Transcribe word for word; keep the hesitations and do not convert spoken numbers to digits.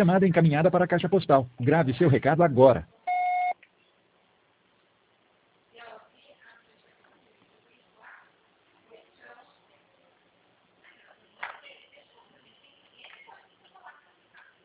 Chamada encaminhada para a caixa postal. Grave seu recado agora.